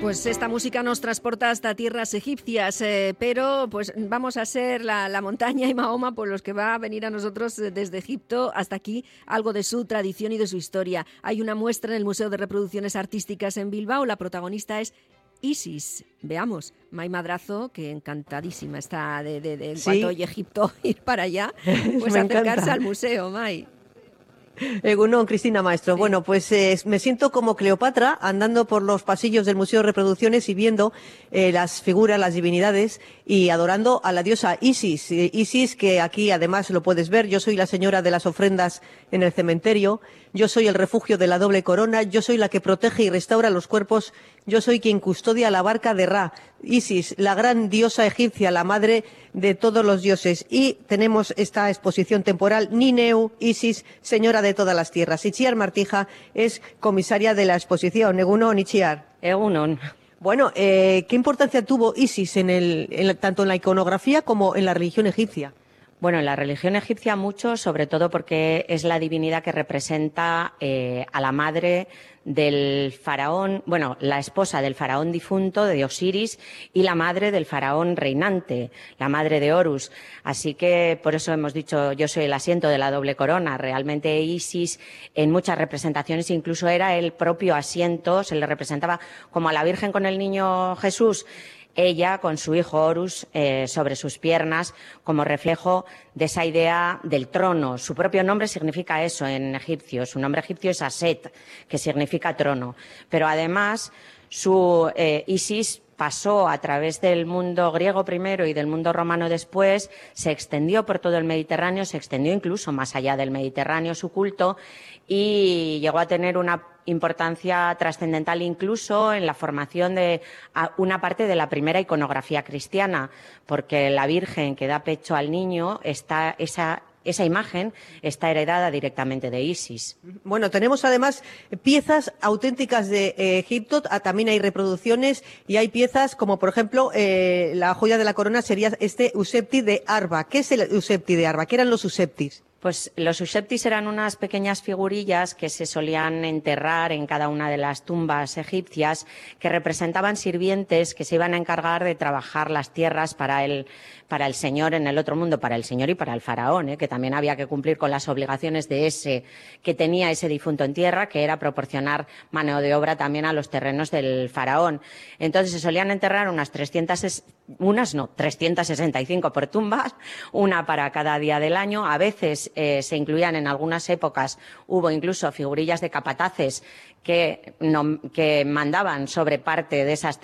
Pues esta música nos transporta hasta tierras egipcias, pero pues vamos a ser la montaña y Mahoma por los que va a venir a nosotros desde Egipto hasta aquí algo de su tradición y de su historia. Hay una muestra en el Museo de Reproducciones Artísticas en Bilbao, la protagonista es Isis. Veamos, May Madrazo, que encantadísima está de en cuanto oye Egipto ir para allá, pues acercarse al museo, May. Egunon, Cristina Maestro. Sí. Bueno, pues me siento como Cleopatra andando por los pasillos del Museo de Reproducciones y viendo las figuras, las divinidades y adorando a la diosa Isis. Isis, que aquí además lo puedes ver, yo soy la señora de las ofrendas en el cementerio, yo soy el refugio de la doble corona, yo soy la que protege y restaura los cuerpos, yo soy quien custodia la barca de Ra. Isis, la gran diosa egipcia, la madre de todos los dioses. Y tenemos esta exposición temporal, Nineu, Isis, señora de todas las tierras. Itziar Martija es comisaria de la exposición. Egunon, Itziar. Egunon. Bueno, ¿qué importancia tuvo Isis tanto en la iconografía como en la religión egipcia? Bueno, en la religión egipcia mucho, sobre todo porque es la divinidad que representa a la madre del faraón, bueno, la esposa del faraón difunto, de Osiris, y la madre del faraón reinante, la madre de Horus. Así que por eso hemos dicho, yo soy el asiento de la doble corona. Realmente Isis en muchas representaciones incluso era el propio asiento, se le representaba como a la Virgen con el niño Jesús, ella con su hijo Horus sobre sus piernas, como reflejo de esa idea del trono. Su propio nombre significa eso en egipcio. Su nombre egipcio es Aset, que significa trono. Pero además, su Isis pasó a través del mundo griego primero y del mundo romano después, se extendió por todo el Mediterráneo, se extendió incluso más allá del Mediterráneo su culto y llegó a tener una importancia trascendental incluso en la formación de una parte de la primera iconografía cristiana, porque la Virgen que da pecho al niño, esa imagen está heredada directamente de Isis. Bueno, tenemos además piezas auténticas de Egipto, también hay reproducciones y hay piezas como, por ejemplo, la joya de la corona sería este Usepti de Arba. ¿Qué es el Usepti de Arba? ¿Qué eran los Useptis? Pues los useptis eran unas pequeñas figurillas que se solían enterrar en cada una de las tumbas egipcias que representaban sirvientes que se iban a encargar de trabajar las tierras para el señor en el otro mundo, para el señor y para el faraón, que también había que cumplir con las obligaciones de que tenía ese difunto en tierra, que era proporcionar mano de obra también a los terrenos del faraón. Entonces se solían enterrar unas 365 por tumbas, una para cada día del año. A veces se incluían en algunas épocas, hubo incluso figurillas de capataces que mandaban sobre parte de esas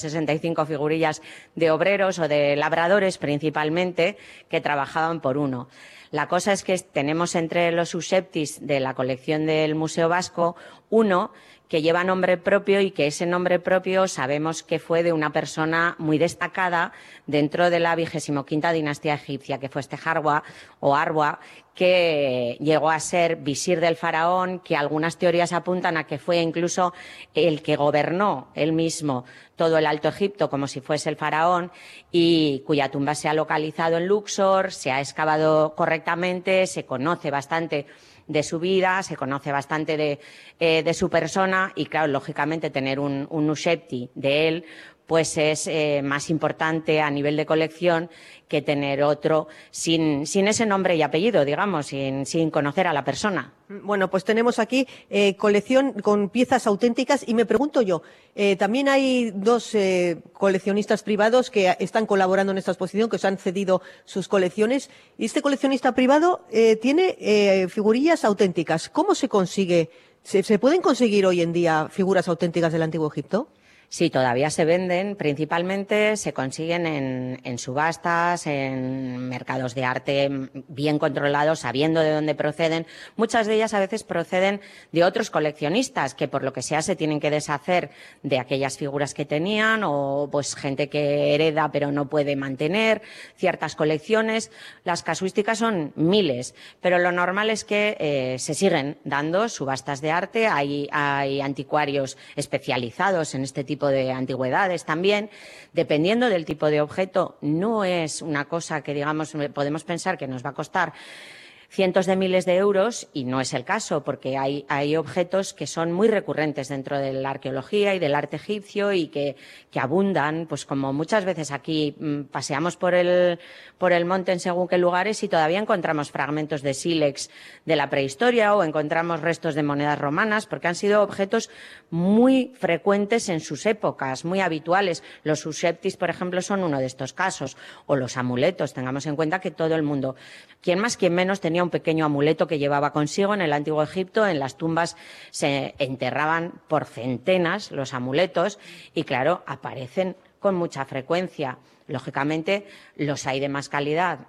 365 figurillas de obreros o de labradores principalmente que trabajaban por uno. La cosa es que tenemos entre los useptis de la colección del Museo Vasco uno que lleva nombre propio y que ese nombre propio sabemos que fue de una persona muy destacada dentro de la 25ª dinastía egipcia, que fue Harwa o Arwa, que llegó a ser visir del faraón, que algunas teorías apuntan a que fue incluso el que gobernó él mismo todo el Alto Egipto como si fuese el faraón y cuya tumba se ha localizado en Luxor, se ha excavado correctamente, se conoce bastante de su vida, se conoce bastante de su persona y, claro, lógicamente tener un Usepti de él pues es más importante a nivel de colección que tener otro sin ese nombre y apellido, digamos, sin conocer a la persona. Bueno, pues tenemos aquí colección con piezas auténticas y me pregunto yo, también hay dos coleccionistas privados que están colaborando en esta exposición, que os han cedido sus colecciones, y este coleccionista privado tiene figurillas auténticas. ¿Cómo se consigue? ¿Se pueden conseguir hoy en día figuras auténticas del Antiguo Egipto? Sí, todavía se venden, principalmente se consiguen en subastas, en mercados de arte bien controlados, sabiendo de dónde proceden. Muchas de ellas a veces proceden de otros coleccionistas que por lo que sea se tienen que deshacer de aquellas figuras que tenían o pues gente que hereda pero no puede mantener ciertas colecciones. Las casuísticas son miles, pero lo normal es que se siguen dando subastas de arte. Hay anticuarios especializados en este tipo de antigüedades también, dependiendo del tipo de objeto. No es una cosa que, digamos, podemos pensar que nos va a costar cientos de miles de euros, y no es el caso, porque hay objetos que son muy recurrentes dentro de la arqueología y del arte egipcio y que abundan, pues como muchas veces aquí paseamos por el monte en según qué lugares y todavía encontramos fragmentos de sílex de la prehistoria o encontramos restos de monedas romanas, porque han sido objetos muy frecuentes en sus épocas, muy habituales. Los susceptis, por ejemplo, son uno de estos casos, o los amuletos. Tengamos en cuenta que todo el mundo, quien más, quien menos, tenía un pequeño amuleto que llevaba consigo. En el Antiguo Egipto, en las tumbas se enterraban por centenas los amuletos y, claro, aparecen con mucha frecuencia. Lógicamente, los hay de más calidad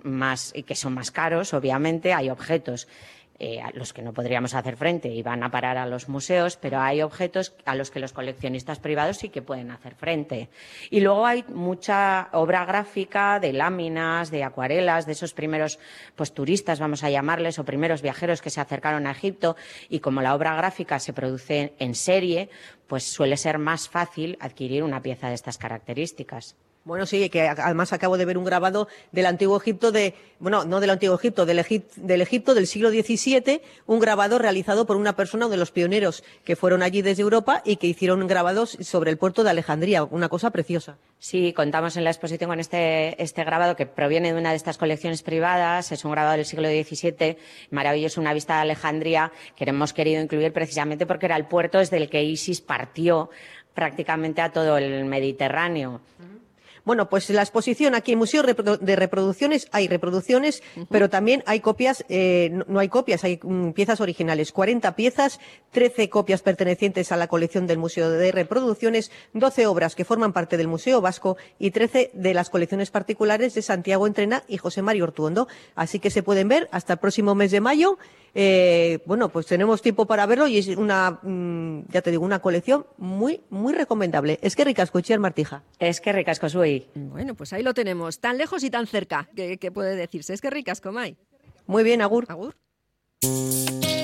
y que son más caros, obviamente. Hay objetos a los que no podríamos hacer frente y van a parar a los museos, pero hay objetos a los que los coleccionistas privados sí que pueden hacer frente. Y luego hay mucha obra gráfica de láminas, de acuarelas, de esos primeros turistas, vamos a llamarles, o primeros viajeros que se acercaron a Egipto, y como la obra gráfica se produce en serie, pues suele ser más fácil adquirir una pieza de estas características. Bueno, sí, que además acabo de ver un grabado del Antiguo Egipto, no del Antiguo Egipto, del Egipto del siglo XVII, un grabado realizado por una persona, uno de los pioneros que fueron allí desde Europa y que hicieron grabados sobre el puerto de Alejandría, una cosa preciosa. Sí, contamos en la exposición con este grabado que proviene de una de estas colecciones privadas, es un grabado del siglo XVII, maravilloso, una vista de Alejandría, que hemos querido incluir precisamente porque era el puerto desde el que Isis partió prácticamente a todo el Mediterráneo. Bueno, pues la exposición aquí en Museo de Reproducciones hay reproducciones, pero también hay copias, no hay copias, hay piezas originales. 40 piezas, 13 copias pertenecientes a la colección del Museo de Reproducciones, 12 obras que forman parte del Museo Vasco y 13 de las colecciones particulares de Santiago Entrena y José Mario Ortuondo. Así que se pueden ver hasta el próximo mes de mayo. Bueno, pues tenemos tiempo para verlo y es una, ya te digo, una colección muy, muy recomendable. Es que ricasco, Itziar Martija. Es que ricasco, Sui. Bueno, pues ahí lo tenemos, tan lejos y tan cerca, que puede decirse. Es que ricasco, Mai. Muy bien, agur. Agur.